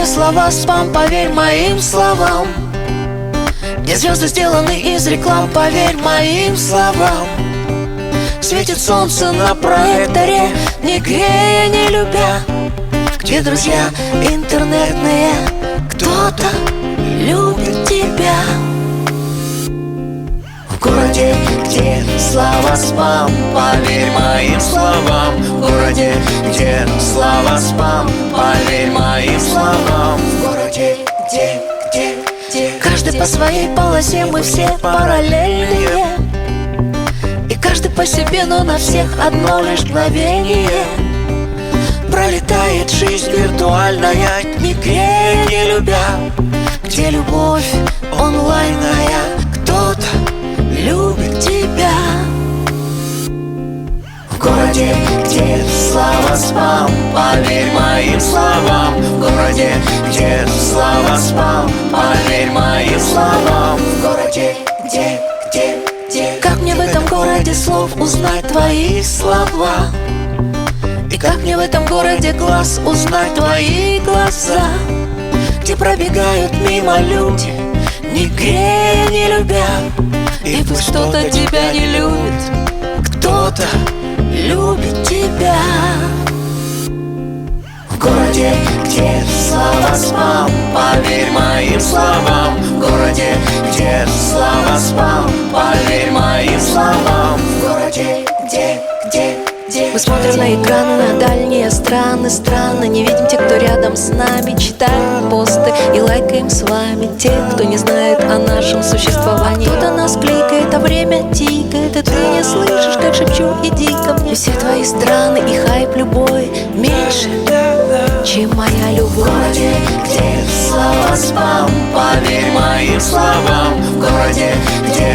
где слова спам, поверь моим словам. Где звезды сделаны из реклам, поверь моим словам. Светит солнце на проекторе, не грея, не любя. Где друзья интернетные, кто-то любит тебя. В городе, где слава спам, поверь моим словам. В городе, где слава спам, поверь моим словам. В городе, где каждый по своей полосе, мы все параллельные. И каждый по себе, но на всех одно лишь мгновение. Пролетает жизнь виртуальная, не грея, не любя. Где любовь онлайнная, кто-то любит тебя. В городе, где слава спам, поверь моим словам. В городе, где слава спам, поверь моим словам. В городе, где как мне в этом городе слов узнать твои слова? И как мне в этом городе глаз узнать твои глаза? Где пробегают мимо люди, не грея, не любя. И пусть кто-то тебя не любит, кто-то любит тебя. В городе, где слава спам, поверь моим словам. В городе, где слава спам, поверь моим словам. В городе, где мы смотрим на экраны, на дальние страны. Странно, не видим тех, кто рядом с нами. Читаем посты и лайкаем с вами тех, кто не знает о нашем существовании. Кто-то нас кликает, а время тикает, и ты не слышишь, как шепчу: иди ко мне. Все твои страны и хайп любой меньше, чем моя любовь. В городе, где слава спам, поверь моим словам. В городе, где